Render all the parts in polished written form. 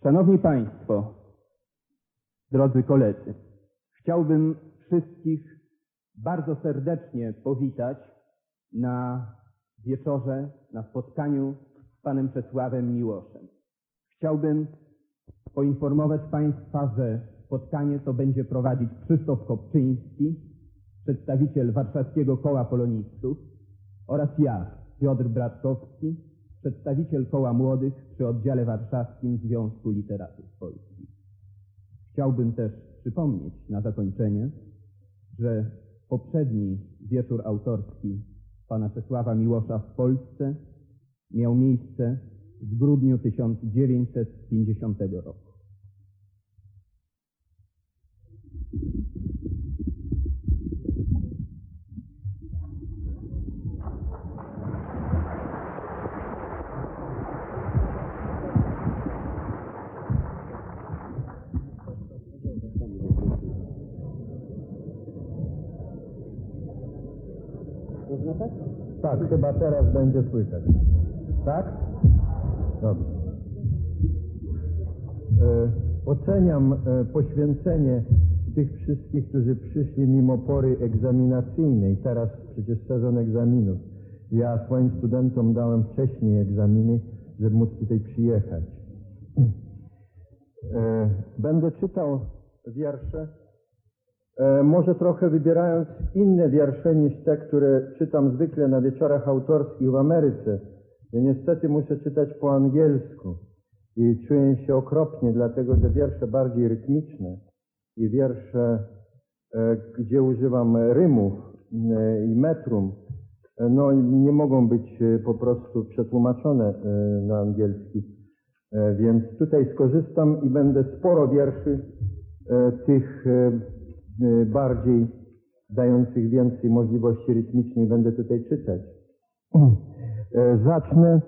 Szanowni Państwo, drodzy koledzy, chciałbym wszystkich bardzo serdecznie powitać na wieczorze, na spotkaniu z panem Czesławem Miłoszem. Chciałbym poinformować Państwa, że spotkanie to będzie prowadzić Krzysztof Kopczyński, przedstawiciel Warszawskiego Koła Polonistów, oraz ja, Piotr Bratkowski, przedstawiciel Koła Młodych przy oddziale warszawskim Związku Literatów Polskich. Chciałbym też przypomnieć na zakończenie, że poprzedni wieczór autorski pana Czesława Miłosza w Polsce miał miejsce w grudniu 1950 roku. Można tak? Tak, chyba teraz będzie słychać. Tak? Dobrze. Oceniam poświęcenie tych wszystkich, którzy przyszli mimo pory egzaminacyjnej. Teraz przecież sezon egzaminów. Ja swoim studentom dałem wcześniej egzaminy, żeby móc tutaj przyjechać. Będę czytał wiersze, może trochę wybierając inne wiersze niż te, które czytam zwykle na wieczorach autorskich w Ameryce. Ja niestety muszę czytać po angielsku i czuję się okropnie, dlatego że wiersze bardziej rytmiczne i wiersze, gdzie używam rymów i metrum, no nie mogą być po prostu przetłumaczone na angielski. Więc tutaj skorzystam i będę sporo wierszy tych bardziej dających więcej możliwości rytmicznych będę tutaj czytać. Zacznę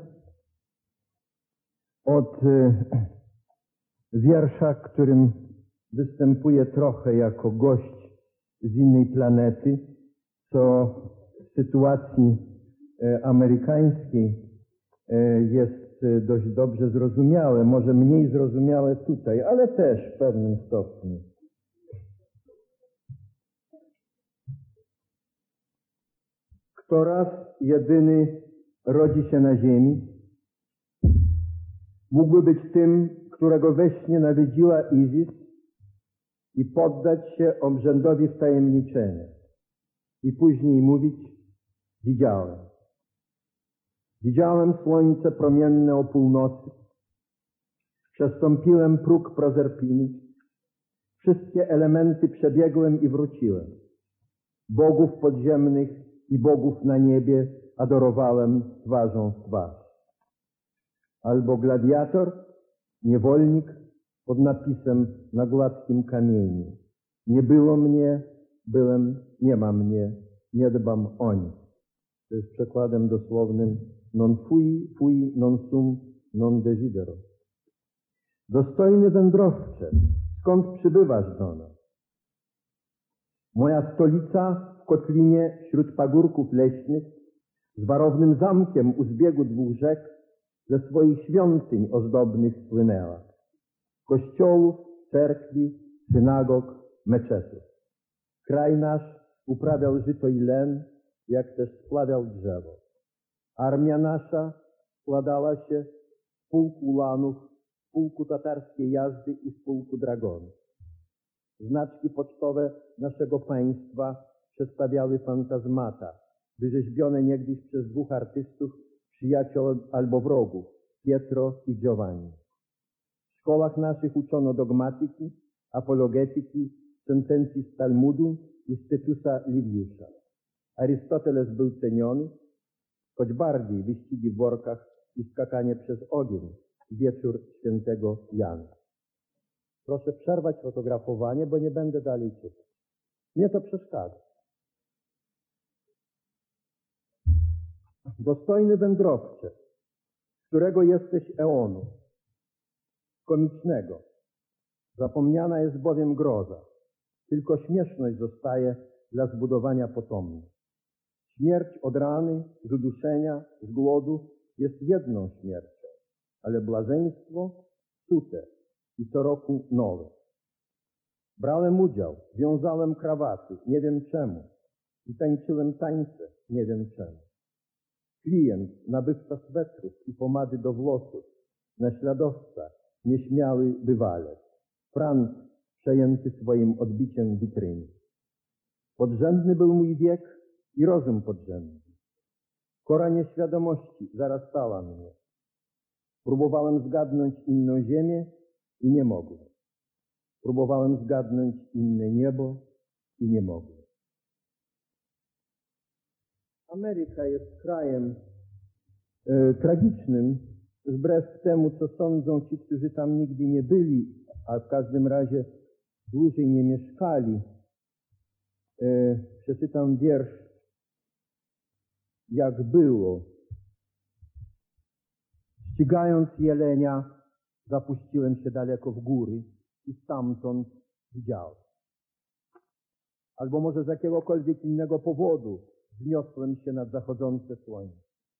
od wiersza, którym występuję trochę jako gość z innej planety, co w sytuacji amerykańskiej jest dość dobrze zrozumiałe, może mniej zrozumiałe tutaj, ale też w pewnym stopniu. Kto raz jedyny rodzi się na ziemi, mógłby być tym, którego we śnie nawiedziła Izis i poddać się obrzędowi wtajemniczenia i później mówić: widziałem. Widziałem słońce promienne o północy, przestąpiłem próg Prozerpiny, wszystkie elementy przebiegłem i wróciłem. Bogów podziemnych i bogów na niebie adorowałem twarzą w twarz. Albo gladiator, niewolnik pod napisem na gładkim kamieniu. Nie było mnie, byłem, nie ma mnie, nie dbam o nic. To jest przekładem dosłownym non fui, non sum, non desidero. Dostojny wędrowcze, skąd przybywasz do nas? Moja stolica w kotlinie wśród pagórków leśnych, z warownym zamkiem u zbiegu dwóch rzek, ze swoich świątyń ozdobnych spłynęła. Kościołów, cerkwi, synagog, meczetów. Kraj nasz uprawiał żyto i len, jak też splawiał drzewo. Armia nasza składała się z pułku ulanów, z pułku tatarskiej jazdy i z pułku dragonów. Znaczki pocztowe naszego państwa przedstawiały fantazmata, wyrzeźbione niegdyś przez dwóch artystów, przyjaciół albo wrogów, Pietro i Giovanni. W szkołach naszych uczono dogmatyki, apologetyki, sentencji z Talmudu i z Tytusa Liviusza. Arystoteles był ceniony, choć bardziej wyścigi w workach i skakanie przez ogień, wieczór świętego Jana. Proszę przerwać fotografowanie, bo nie będę dalej czytać. Mnie to przeszkadza. Dostojny wędrowcze, którego jesteś eonu, komicznego. Zapomniana jest bowiem groza, tylko śmieszność zostaje dla zbudowania potomnych. Śmierć od rany, z uduszenia, z głodu jest jedną śmiercią, ale błazeństwo sute i co roku nowe. Brałem udział, wiązałem krawaty, nie wiem czemu, i tańczyłem tańce, nie wiem czemu. Klient, nabywca swetrów i pomady do włosów, naśladowca, nieśmiały bywalec. Franc, przejęty swoim odbiciem witryny. Podrzędny był mój wiek i rozum podrzędny. Kora nieświadomości zarastała mnie. Próbowałem zgadnąć inną ziemię i nie mogłem. Próbowałem zgadnąć inne niebo i nie mogłem. Ameryka jest krajem tragicznym, wbrew temu, co sądzą ci, którzy tam nigdy nie byli, a w każdym razie dłużej nie mieszkali. Przeczytam wiersz, jak było. Ścigając jelenia, zapuściłem się daleko w góry i stamtąd widziałem. Albo może z jakiegokolwiek innego powodu wzniosłem się nad zachodzące słońce.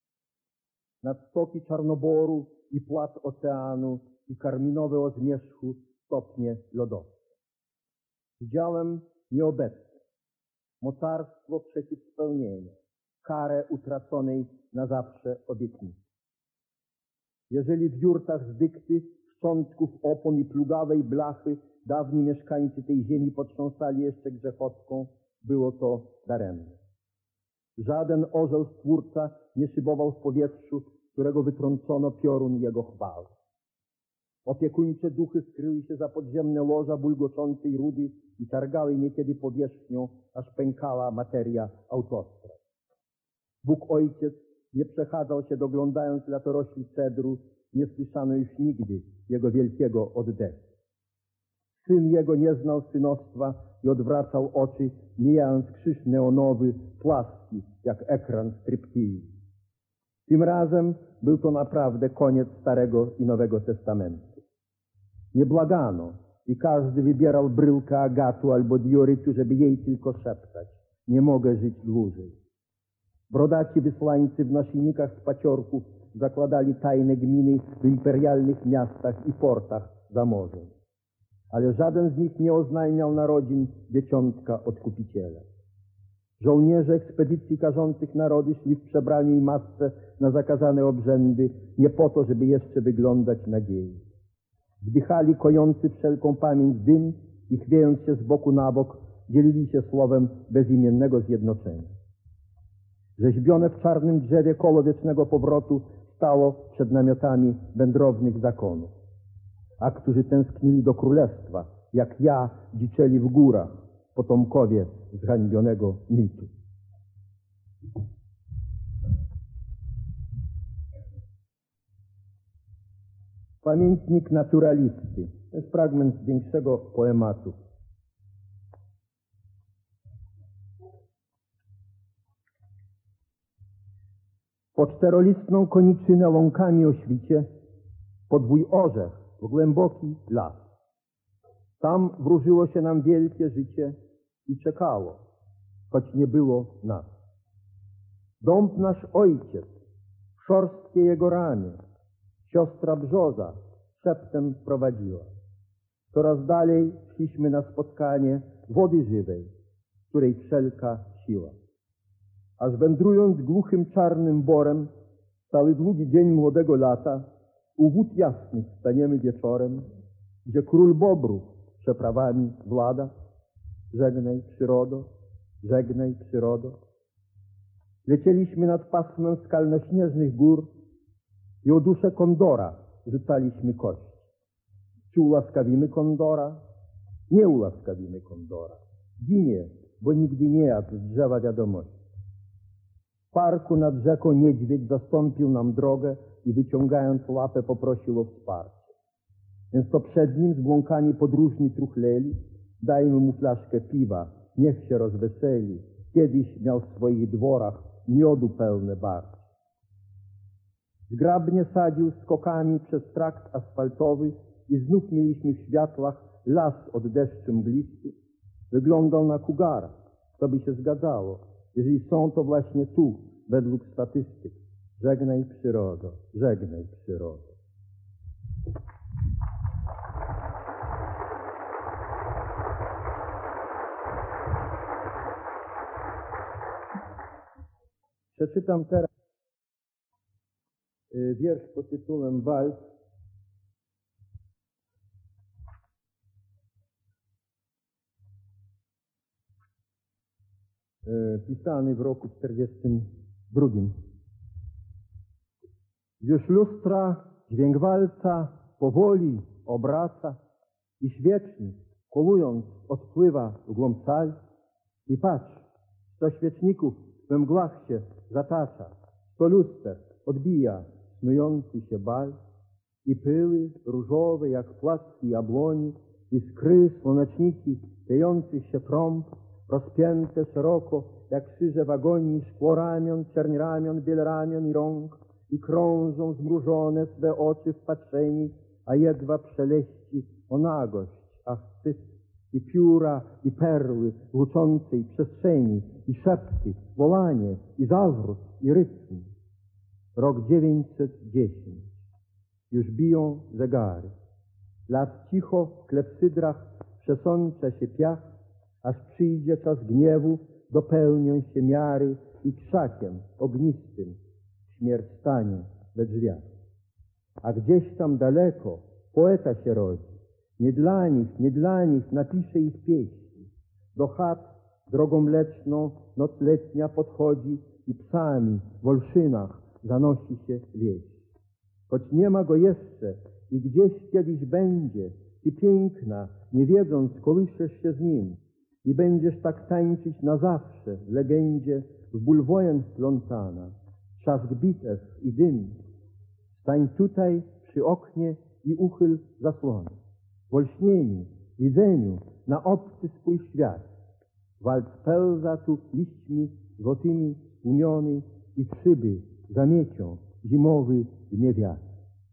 Nad stoki Czarnoboru i płat oceanu i karminowe o zmierzchu stopnie lodowce. Widziałem nieobecne, mocarstwo przeciw spełnieniu, karę utraconej na zawsze obietnicy. Jeżeli w jurtach z dykty, szczątków opon i plugawej blachy dawni mieszkańcy tej ziemi potrząsali jeszcze grzechotką, było to daremne. Żaden orzeł stwórca nie szybował w powietrzu, którego wytrącono piorun jego chwały. Opiekuńcze duchy skryły się za podziemne łoża bulgoczącej rudy i targały niekiedy powierzchnią, aż pękała materia autostrad. Bóg Ojciec nie przechadzał się, doglądając latorośli cedru, nie słyszano już nigdy jego wielkiego oddechu. Syn jego nie znał synostwa i odwracał oczy, mijając krzyż neonowy, płaski, jak ekran striptease. Tym razem był to naprawdę koniec Starego i Nowego Testamentu. Nie błagano i każdy wybierał bryłkę agatu albo diorytu, żeby jej tylko szeptać. Nie mogę żyć dłużej. Brodaci wysłańcy w naszyjnikach z paciorków zakładali tajne gminy w imperialnych miastach i portach za morzem. Ale żaden z nich nie oznajmiał narodzin dzieciątka odkupiciela. Żołnierze ekspedycji karzących narody szli w przebraniu i masce na zakazane obrzędy, nie po to, żeby jeszcze wyglądać nadziei. Wdychali kojący wszelką pamięć dym i chwiejąc się z boku na bok, dzielili się słowem bezimiennego zjednoczenia. Rzeźbione w czarnym drzewie koło wiecznego powrotu stało przed namiotami wędrownych zakonów. A którzy tęsknili do królestwa, jak ja, dziczeli w górach, potomkowie zhańbionego mitu. Pamiętnik naturalisty. To jest fragment większego poematu. Po czterolistną koniczynę łąkami o świcie, podwój orzech w głęboki las. Tam wróżyło się nam wielkie życie i czekało, choć nie było nas. Dąb nasz ojciec, szorstkie jego ramię, siostra brzoza szeptem prowadziła. Coraz dalej szliśmy na spotkanie wody żywej, której wszelka siła. Aż wędrując głuchym czarnym borem, cały długi dzień młodego lata, u wód jasnych staniemy wieczorem, gdzie król bobrów przeprawami włada. Żegnaj przyrodo, żegnaj przyrodo. Lecieliśmy nad pasmem skalno-śnieżnych gór i o duszę kondora rzucaliśmy kość. Czy ułaskawimy kondora? Nie ułaskawimy kondora. Ginie, bo nigdy nie jadł z drzewa wiadomości. W parku nad rzeką niedźwiedź zastąpił nam drogę i wyciągając łapę poprosił o wsparcie. Więc to przed nim zbłąkani podróżni truchleli, dajmy mu flaszkę piwa, niech się rozweseli. Kiedyś miał w swoich dworach miodu pełne barki. Zgrabnie sadził skokami przez trakt asfaltowy i znów mieliśmy w światłach las od deszczu mglisty. Wyglądał na kugara, to by się zgadzało, jeżeli są to właśnie tu, według statystyk. Żegnaj przyrodo, żegnaj przyrodo. Przeczytam teraz wiersz pod tytułem Walc. Pisany w roku 1942. Już lustra dźwięk walca powoli obraca i świecznik, kolując, odpływa w głąb sali. I patrz, 100 świeczników we mgłach się zatacza, 100 luster odbija snujący się bal. I pyły różowe jak płatki jabłoni, iskry, słoneczniki piejących się trąb, rozpięte szeroko jak krzyże w agonii, szkło ramion, czerń ramion, biel ramion i rąk, i krążą zmrużone swe oczy w patrzeni, a jedwab szeleści o nagość, a wstyd, i pióra, i perły w łuczącej przestrzeni, i szepty, wolanie, i zawrót, i rytm. Rok 910. Już biją zegary. Lat cicho w klepsydrach przesącza się piach, aż przyjdzie czas gniewu, dopełnią się miary i krzakiem ognistym śmierć stanie we drzwiach. A gdzieś tam daleko poeta się rodzi. Nie dla nich napisze ich pieśni. Do chat drogą mleczną noc letnia podchodzi i psami w olszynach zanosi się wieść. Choć nie ma go jeszcze i gdzieś kiedyś będzie, i piękna, nie wiedząc, kołyszesz się z nim i będziesz tak tańczyć na zawsze w legendzie, w ból wojen wplątana, trzask bitew i dym. Stań tutaj przy oknie i uchyl zasłony. W olśnieniu, widzeniu, na obcy swój świat. Walc pełza tu liśćmi złotymi tłumiony i w szyby zamiecią zimowy dmie wiatr.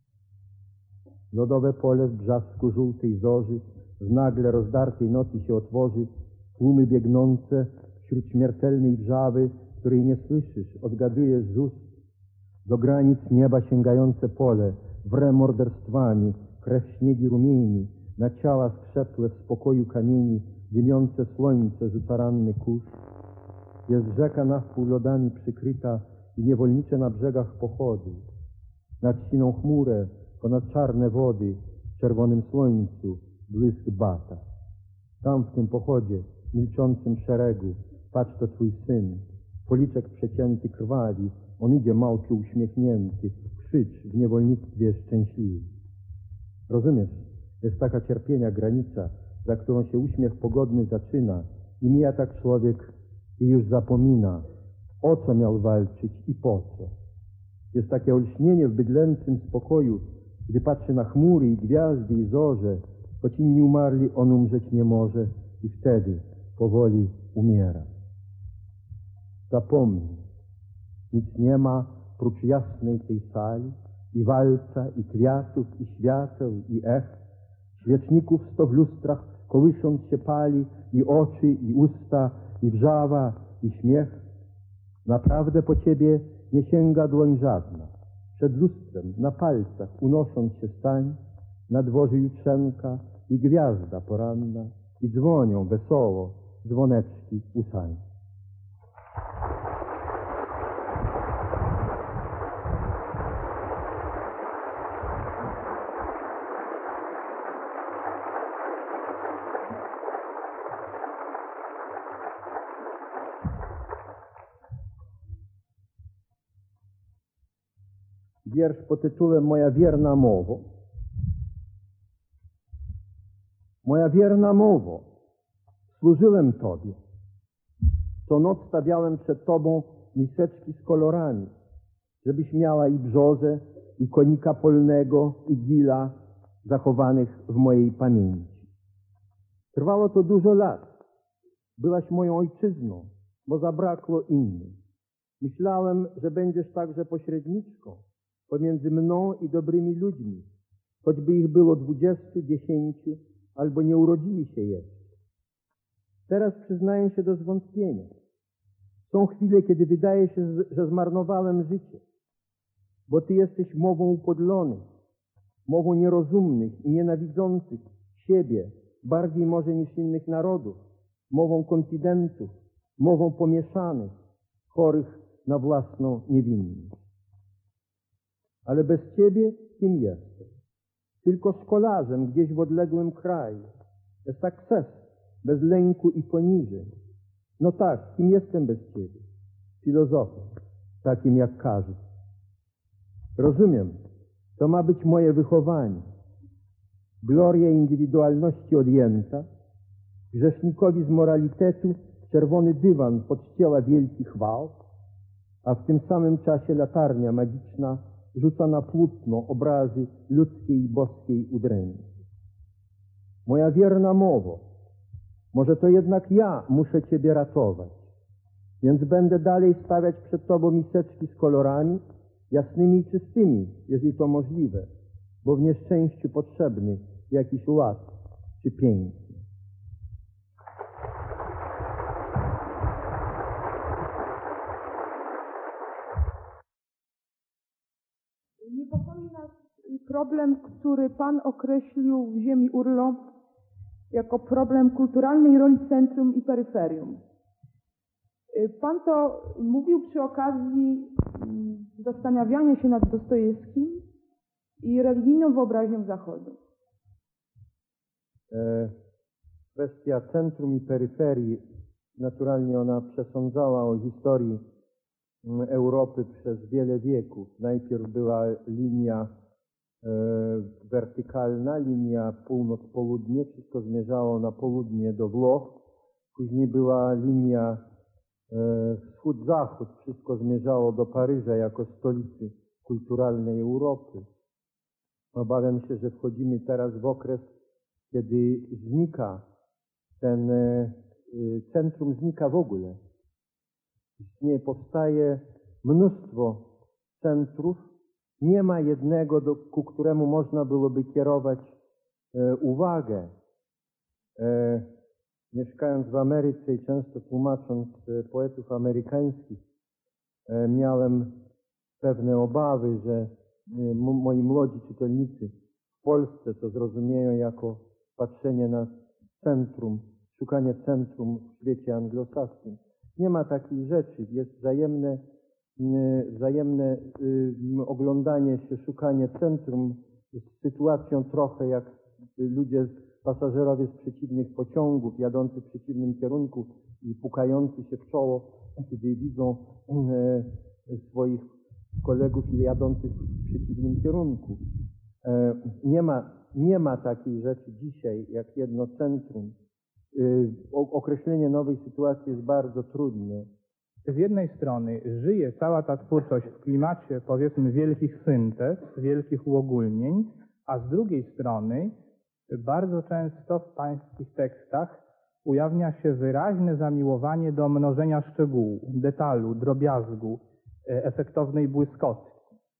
Lodowe pole w brzasku żółtej zorzy w nagle rozdartej nocy się otworzy, tłumy biegnące wśród śmiertelnej wrzawy, której nie słyszysz, odgadujesz z ust. Do granic nieba sięgające pole, wre morderstwami, krew śniegi rumieni, na ciała skrzepłe w spokoju kamieni, dymiące słońce rzuca ranny kurz. Jest rzeka nawpół lodami przykryta i niewolnicze na brzegach pochody. Nad siną chmurę, ponad czarne wody, w czerwonym słońcu błysk bata. Tam w tym pochodzie, milczącym szeregu, patrz, to twój syn, policzek przecięty krwawi, on idzie małki uśmiechnięty, krzycz w niewolnictwie szczęśliwy. Rozumiesz, jest taka cierpienia granica, za którą się uśmiech pogodny zaczyna i mija tak człowiek i już zapomina, o co miał walczyć i po co. Jest takie olśnienie w bydlęcym spokoju, gdy patrzy na chmury i gwiazdy i zorze, choć inni umarli, on umrzeć nie może i wtedy powoli umiera. Zapomnij, nic nie ma prócz jasnej tej sali i walca, i kwiatów, i świateł, i ech, świeczników 100 w lustrach kołysząc się pali, i oczy, i usta, i wrzawa, i śmiech. Naprawdę po ciebie nie sięga dłoń żadna. Przed lustrem, na palcach unosząc się stań, na dworze jutrzenka i gwiazda poranna, i dzwonią wesoło dzwoneczki u sań. Wiersz pod tytułem Moja wierna mowo. Moja wierna mowo, służyłem Tobie. Co noc stawiałem przed Tobą miseczki z kolorami, żebyś miała i brzozę, i konika polnego, i gila zachowanych w mojej pamięci. Trwało to dużo lat. Byłaś moją ojczyzną, bo zabrakło innej. Myślałem, że będziesz także pośredniczką pomiędzy mną i dobrymi ludźmi, choćby ich było 20, 10, albo nie urodzili się jeszcze. Teraz przyznaję się do zwątpienia. Są chwile, kiedy wydaje się, że zmarnowałem życie, bo Ty jesteś mową upodlonych, mową nierozumnych i nienawidzących siebie bardziej może niż innych narodów, mową konfidentów, mową pomieszanych, chorych na własną niewinność. Ale bez ciebie kim jestem? Tylko szkolarzem gdzieś w odległym kraju. Bez sukces, bez lęku i poniżeń. No tak, kim jestem bez ciebie? Filozofem, takim jak każdy. Rozumiem, to ma być moje wychowanie. Gloria indywidualności odjęta, grzesznikowi z moralitetu czerwony dywan podściela wielki chwał, a w tym samym czasie latarnia magiczna rzuca na płótno obrazy ludzkiej i boskiej udręki. Moja wierna mowo, może to jednak ja muszę ciebie ratować, więc będę dalej stawiać przed tobą miseczki z kolorami, jasnymi i czystymi, jeżeli to możliwe, bo w nieszczęściu potrzebny jakiś ład czy piękno. Niepokoi nas problem, który Pan określił w ziemi Urlo jako problem kulturalnej roli centrum i peryferium. Pan to mówił przy okazji zastanawiania się nad Dostojewskim i religijną wyobraźnią Zachodu. Kwestia centrum i peryferii, naturalnie ona przesądzała o historii Europy przez wiele wieków. Najpierw była linia wertykalna, linia północ-południe, wszystko zmierzało na południe do Włoch. Później była linia wschód-zachód, wszystko zmierzało do Paryża jako stolicy kulturalnej Europy. Obawiam się, że wchodzimy teraz w okres, kiedy znika ten centrum, znika w ogóle. Istnieje, powstaje mnóstwo centrów, nie ma jednego, ku któremu można byłoby kierować uwagę. Mieszkając w Ameryce i często tłumacząc poetów amerykańskich, miałem pewne obawy, że moi młodzi czytelnicy w Polsce to zrozumieją jako patrzenie na centrum, szukanie centrum w świecie anglosaskim. Nie ma takiej rzeczy. Jest wzajemne oglądanie się, szukanie centrum z sytuacją trochę jak ludzie, pasażerowie z przeciwnych pociągów, jadący w przeciwnym kierunku i pukający się w czoło, kiedy widzą swoich kolegów jadących w przeciwnym kierunku. Nie ma takiej rzeczy dzisiaj jak jedno centrum. Określenie nowej sytuacji jest bardzo trudne. Z jednej strony żyje cała ta twórczość w klimacie, powiedzmy, wielkich syntez, wielkich uogólnień, a z drugiej strony bardzo często w pańskich tekstach ujawnia się wyraźne zamiłowanie do mnożenia szczegółu, detalu, drobiazgu, efektownej błyskotki.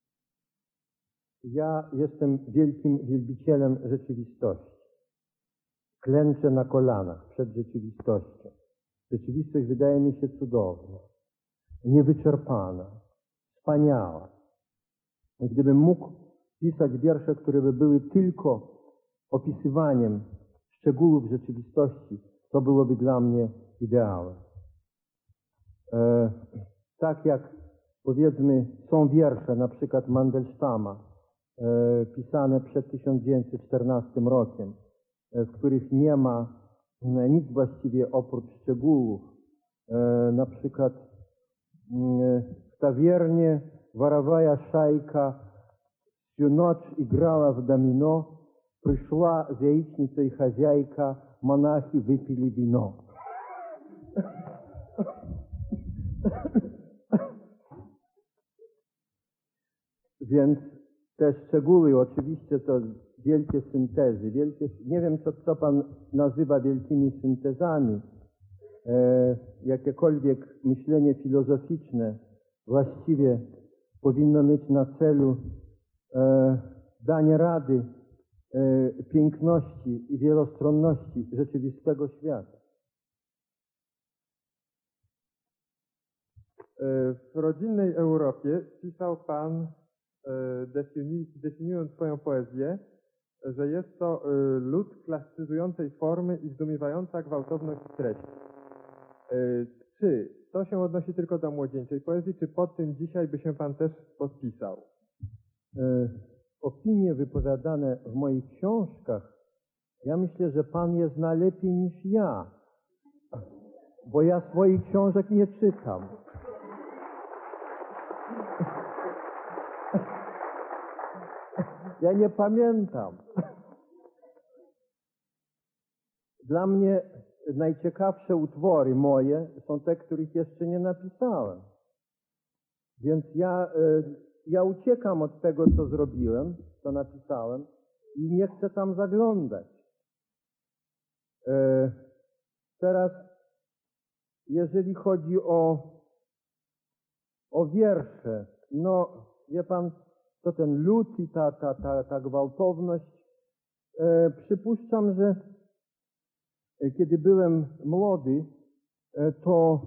Ja jestem wielkim wielbicielem rzeczywistości. Klęczę na kolanach przed rzeczywistością. Rzeczywistość wydaje mi się cudowna, niewyczerpana, wspaniała. I gdybym mógł pisać wiersze, które by były tylko opisywaniem szczegółów rzeczywistości, to byłoby dla mnie ideałem. Tak jak, powiedzmy, są wiersze, na przykład Mandelsztama, pisane przed 1914 rokiem, w których nie ma nic właściwie oprócz szczegółów. Na przykład w tawiernie воровая шайка всю ночь играла в домино, пришла z яичницей хозяйка, монахи выпили вино. Więc te szczegóły, oczywiście to wielkie syntezy, nie wiem co pan nazywa wielkimi syntezami, jakiekolwiek myślenie filozoficzne właściwie powinno mieć na celu danie rady piękności i wielostronności rzeczywistego świata. W rodzinnej Europie pisał pan, definiując swoją poezję, że jest to lud klasycyzującej formy i zdumiewająca gwałtowność treści. Czy to się odnosi tylko do młodzieńczej poezji, czy pod tym dzisiaj by się pan też podpisał? Opinie wypowiadane w moich książkach, ja myślę, że pan je zna lepiej niż ja, bo ja swoich książek nie czytam. Ja nie pamiętam. Dla mnie najciekawsze utwory moje są te, których jeszcze nie napisałem. Więc ja uciekam od tego, co zrobiłem, co napisałem i nie chcę tam zaglądać. Teraz, jeżeli chodzi o wiersze, no, wie pan, to ten lód i ta gwałtowność. Przypuszczam, że kiedy byłem młody, to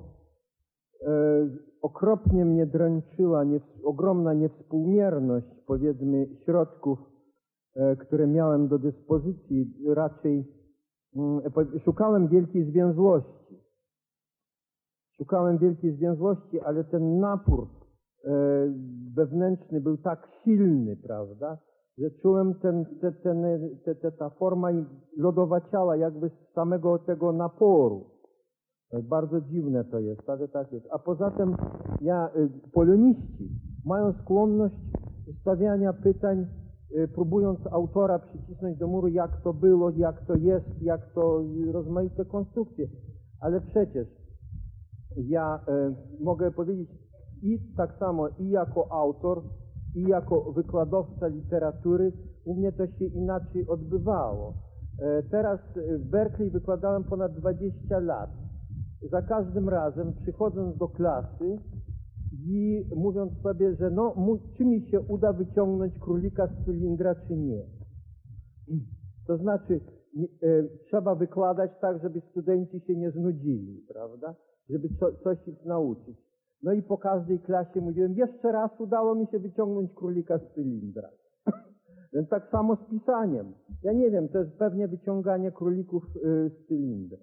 okropnie mnie dręczyła ogromna niewspółmierność, powiedzmy, środków, które miałem do dyspozycji. Raczej szukałem wielkiej zwięzłości. Szukałem wielkiej zwięzłości, ale ten napór wewnętrzny był tak silny, prawda, że czułem ta forma lodowaciała jakby z samego tego naporu. Bardzo dziwne to jest, ale tak jest. A poza tym poloniści mają skłonność stawiania pytań, próbując autora przycisnąć do muru, jak to było, jak to jest, jak to rozmaite konstrukcje. Ale przecież ja mogę powiedzieć i tak samo i jako autor, i jako wykładowca literatury, u mnie to się inaczej odbywało. Teraz w Berkeley wykładałem ponad 20 lat. Za każdym razem przychodząc do klasy i mówiąc sobie, że no, czy mi się uda wyciągnąć królika z cylindra, czy nie. To znaczy, trzeba wykładać tak, żeby studenci się nie znudzili, prawda? Żeby coś ich nauczyć. No i po każdej klasie mówiłem, jeszcze raz udało mi się wyciągnąć królika z cylindra. Więc tak samo z pisaniem. Ja nie wiem, to jest pewnie wyciąganie królików z cylindra.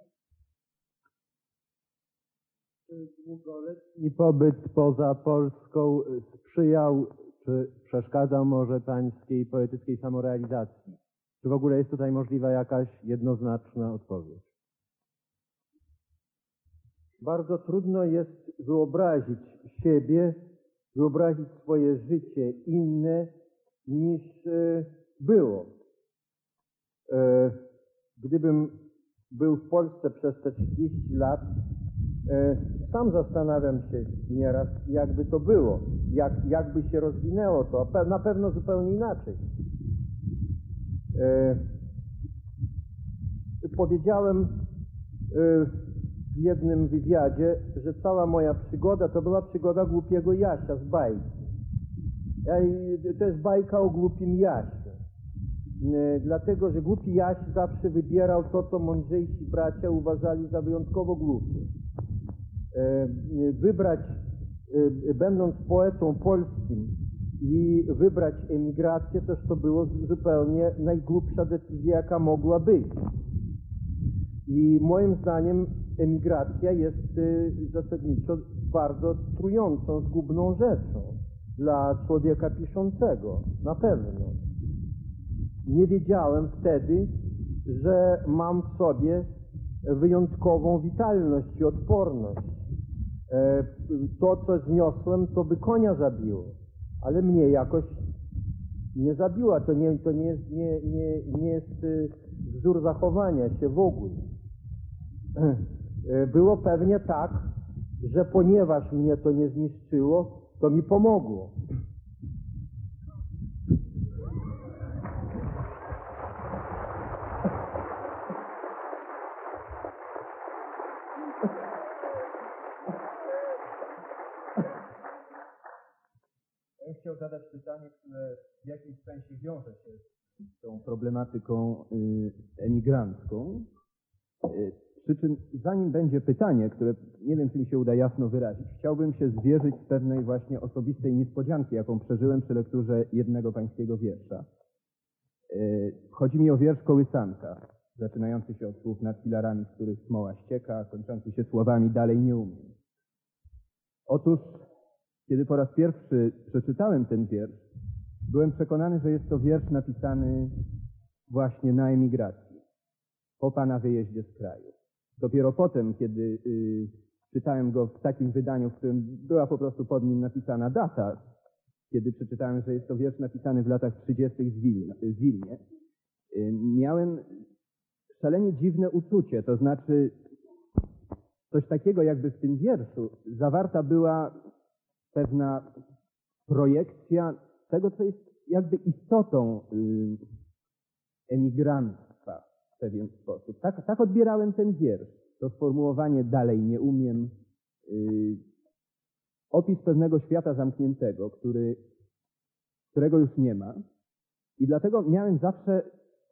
Długoletni pobyt poza Polską sprzyjał, czy przeszkadzał może pańskiej poetyckiej samorealizacji? Czy w ogóle jest tutaj możliwa jakaś jednoznaczna odpowiedź? Bardzo trudno jest wyobrazić siebie, wyobrazić swoje życie inne niż było. Gdybym był w Polsce przez te 30 lat, sam zastanawiam się nieraz, jakby to było, jakby się rozwinęło to, na pewno zupełnie inaczej. Powiedziałem w jednym wywiadzie, że cała moja przygoda to była przygoda głupiego Jasia z bajki. To jest bajka o głupim Jasiu. Dlatego, że głupi Jaś zawsze wybierał to, co mądrzejsi bracia uważali za wyjątkowo głupie. Wybrać, będąc poetą polskim i wybrać emigrację, toż to było zupełnie najgłupsza decyzja, jaka mogła być. I moim zdaniem emigracja jest zasadniczo bardzo trującą, zgubną rzeczą dla człowieka piszącego, na pewno. Nie wiedziałem wtedy, że mam w sobie wyjątkową witalność i odporność. To, co zniosłem, to by konia zabiło, ale mnie jakoś nie zabiła. To nie jest wzór zachowania się w ogóle. Było pewnie tak, że ponieważ mnie to nie zniszczyło, to mi pomogło. Ja chciał zadać pytanie, które w jakimś sensie wiąże się z tą problematyką emigrancką. Przy czym zanim będzie pytanie, które nie wiem, czy mi się uda jasno wyrazić, chciałbym się zwierzyć z pewnej właśnie osobistej niespodzianki, jaką przeżyłem przy lekturze jednego pańskiego wiersza. Chodzi mi o wiersz Kołysanka, zaczynający się od słów nad filarami, z których smoła ścieka, kończący się słowami dalej nie umiem. Otóż, kiedy po raz pierwszy przeczytałem ten wiersz, byłem przekonany, że jest to wiersz napisany właśnie na emigracji, po pana wyjeździe z kraju. Dopiero potem, kiedy czytałem go w takim wydaniu, w którym była po prostu pod nim napisana data, kiedy przeczytałem, że jest to wiersz napisany w latach 30. w Wilnie, miałem szalenie dziwne uczucie, to znaczy coś takiego, jakby w tym wierszu zawarta była pewna projekcja tego, co jest jakby istotą emigrantstwa w pewien sposób. Tak odbierałem ten wiersz. To sformułowanie dalej nie umiem. Opis pewnego świata zamkniętego, którego już nie ma. I dlatego miałem zawsze...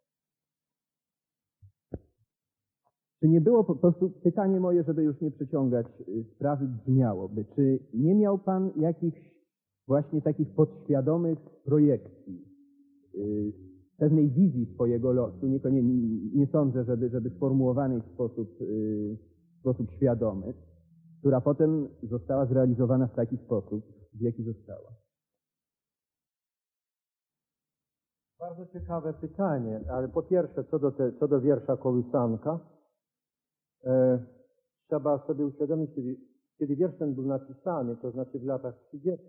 Czy nie było po prostu, pytanie moje, żeby już nie przeciągać sprawy, brzmiałoby, czy nie miał pan jakichś właśnie takich podświadomych projekcji, pewnej wizji swojego losu, nie sądzę, żeby sformułowanej w sposób świadomy, która potem została zrealizowana w taki sposób, w jaki została? Bardzo ciekawe pytanie, ale po pierwsze, co do wiersza Kołysanka, trzeba sobie uświadomić, kiedy wiersz ten był napisany, to znaczy w latach 30.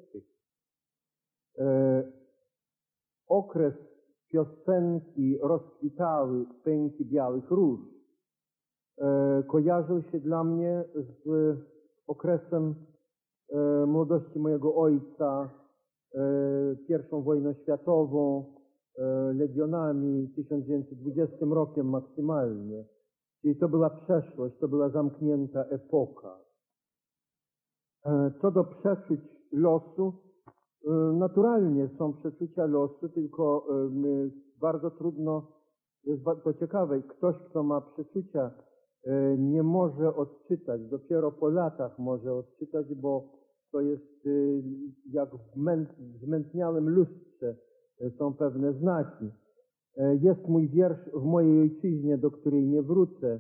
Okres piosenki rozkwitały pęki białych róż kojarzył się dla mnie z okresem młodości mojego ojca, I wojną światową, legionami, 1920 rokiem maksymalnie. Czyli to była przeszłość, to była zamknięta epoka. Co do przeczuć losu, naturalnie są przeczucia losu, tylko bardzo trudno, jest to ciekawe, ktoś, kto ma przeczucia, nie może odczytać, dopiero po latach może odczytać, bo to jest jak w zmętniałym lustrze, są pewne znaki. Jest mój wiersz w mojej ojczyźnie, do której nie wrócę.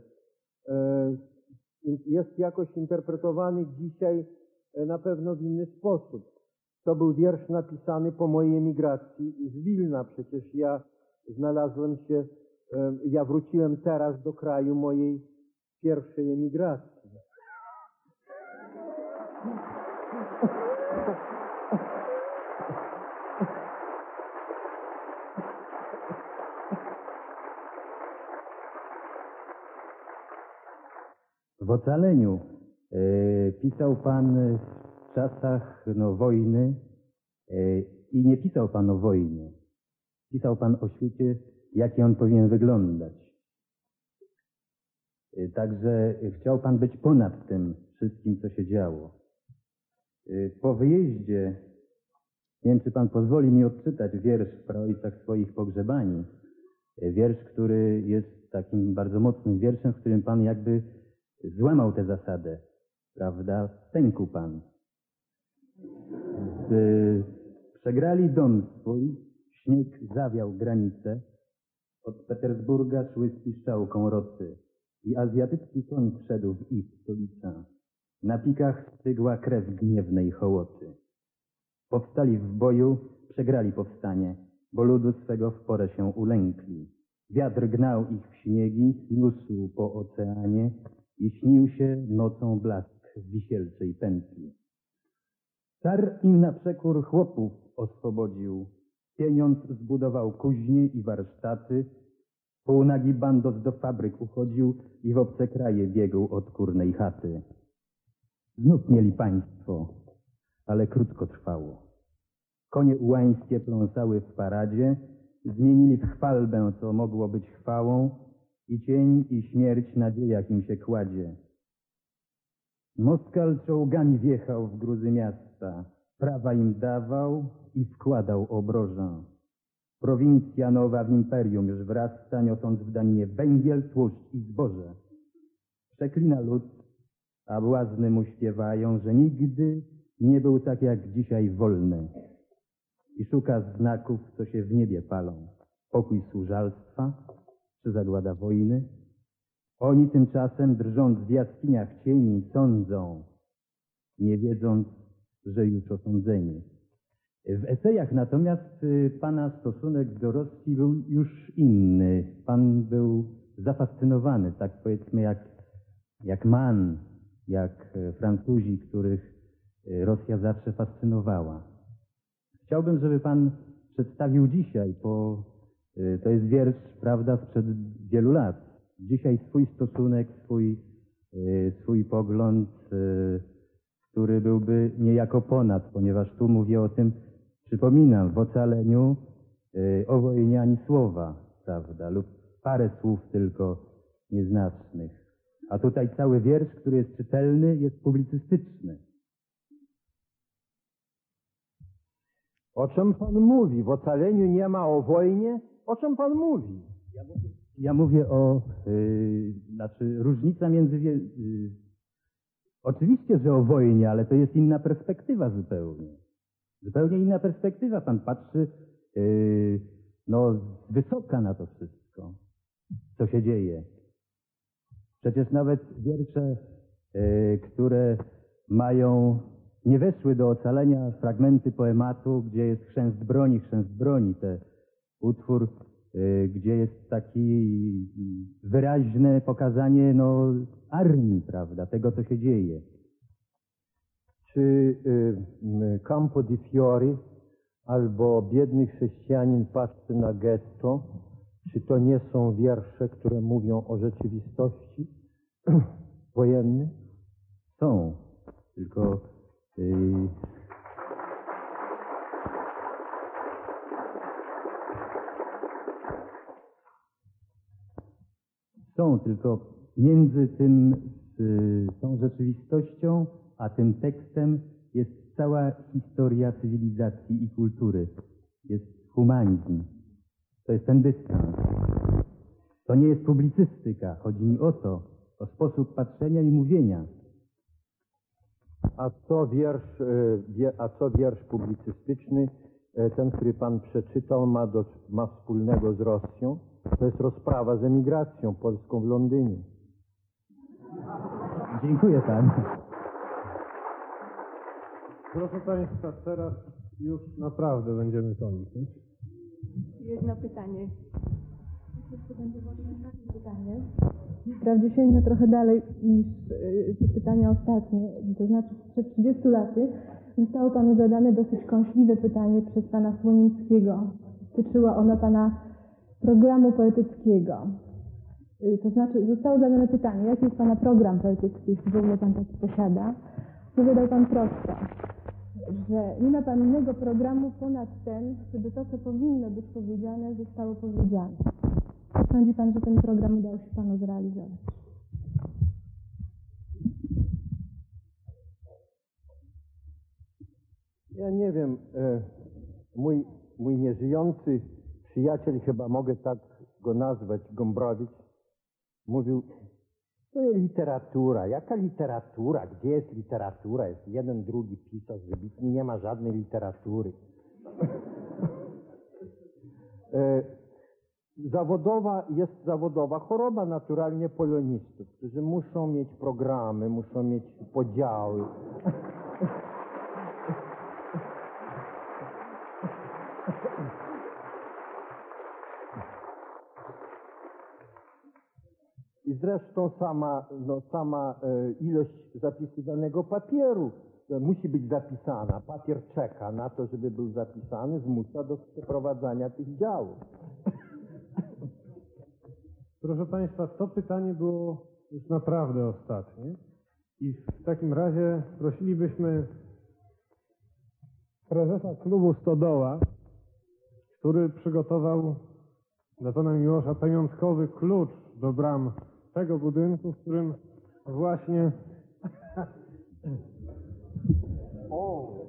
Jest jakoś interpretowany dzisiaj na pewno w inny sposób. To był wiersz napisany po mojej emigracji z Wilna. Przecież ja wróciłem teraz do kraju mojej pierwszej emigracji. W Ocaleniu pisał pan w czasach wojny i nie pisał pan o wojnie. Pisał pan o świecie, jaki on powinien wyglądać. Także chciał pan być ponad tym wszystkim, co się działo. Po wyjeździe, nie wiem, czy pan pozwoli mi odczytać wiersz w praojcach swoich pogrzebani. Wiersz, który jest takim bardzo mocnym wierszem, w którym pan jakby złamał tę zasadę, prawda? Stękł pan. Przegrali dom swój, śnieg zawiał granice, od Petersburga szły z piszczałką rocy i azjatycki koń wszedł w ich stolicę. Na pikach stygła krew gniewnej hołoty. Powstali w boju, przegrali powstanie, bo ludu swego w porę się ulękli. Wiatr gnał ich w śniegi, niósł po oceanie i śnił się nocą blask w wisielczej pętli. Car im na przekór chłopów oswobodził, pieniądz zbudował kuźnie i warsztaty, półnagi bandos do fabryk uchodził i w obce kraje biegł od kurnej chaty. Znów mieli państwo, ale krótko trwało. Konie ułańskie pląsały w paradzie, zmienili w chwalbę, co mogło być chwałą, i cień, i śmierć na dziejach im się kładzie. Moskal czołgami wjechał w gruzy miasta, prawa im dawał i wkładał obrożę. Prowincja nowa w imperium już wrasta, niosąc w daninie węgiel, tłuszcz i zboże. Przeklina lud, a błazny mu śpiewają, że nigdy nie był tak jak dzisiaj wolny. I szuka znaków, co się w niebie palą. Pokój służalstwa czy zagłada wojny? Oni tymczasem, drżąc w jaskiniach cieni, sądzą, nie wiedząc, że już osądzeni. W esejach natomiast pana stosunek do Rosji był już inny. Pan był zafascynowany, tak powiedzmy jak Mann, jak Francuzi, których Rosja zawsze fascynowała. Chciałbym, żeby pan przedstawił dzisiaj, bo to jest wiersz, prawda, sprzed wielu lat. Dzisiaj swój stosunek, swój pogląd, który byłby niejako ponad, ponieważ tu mówię o tym, przypominam, w Ocaleniu o wojnie ani słowa, prawda, lub parę słów tylko nieznacznych. A tutaj cały wiersz, który jest czytelny, jest publicystyczny. O czym pan mówi? W Ocaleniu nie ma o wojnie? O czym pan mówi? Ja mówię o, różnica między, oczywiście, że o wojnie, ale to jest inna perspektywa zupełnie. Zupełnie inna perspektywa. Pan patrzy, z wysoka na to wszystko, co się dzieje. Przecież nawet wiersze, które nie weszły do Ocalenia, fragmenty poematu, gdzie jest chrzęst broni, te utwór, gdzie jest takie wyraźne pokazanie armii, prawda, tego, co się dzieje. Czy Campo di Fiori albo Biedny chrześcijanin patrzy na getto, czy to nie są wiersze, które mówią o rzeczywistości wojennej? Są, tylko między tą rzeczywistością a tym tekstem jest cała historia cywilizacji i kultury. Jest humanizm. To jest ten dystans. To nie jest publicystyka. Chodzi mi o to, o sposób patrzenia i mówienia. A co wiersz publicystyczny, ten, który pan przeczytał, ma wspólnego z Rosją? To jest rozprawa z emigracją polską w Londynie. Dziękuję panu. Proszę państwa, teraz już naprawdę będziemy kończyć. Jedno pytanie. Wprawdzie sięgnę trochę dalej niż te pytania ostatnie. To znaczy przed 30 laty zostało panu zadane dosyć kąśliwe pytanie przez pana Słonimskiego. Dotyczyło ono pana programu poetyckiego. To znaczy zostało zadane pytanie, jaki jest pana program poetycki, jeśli w ogóle pan taki posiada. Powiedział pan prosto, że nie ma pan innego programu ponad ten, żeby to, co powinno być powiedziane, zostało powiedziane. Sądzi pan, że ten program udało się panu zrealizować? Ja nie wiem, mój nieżyjący przyjaciel, chyba mogę tak go nazwać, Gombrowicz, mówił, to jest literatura. Jaka literatura? Gdzie jest literatura? Jest jeden, drugi pisarz wybitny, nie ma żadnej literatury. Jest zawodowa choroba naturalnie polonistów, którzy muszą mieć programy, muszą mieć podziały. I zresztą sama ilość zapisywanego papieru musi być zapisana. Papier czeka na to, żeby był zapisany, zmusza do przeprowadzania tych działów. Proszę państwa, to pytanie było już naprawdę ostatnie i w takim razie prosilibyśmy prezesa klubu Stodoła, który przygotował dla pana Miłosza pamiątkowy klucz do bram tego budynku, w którym właśnie...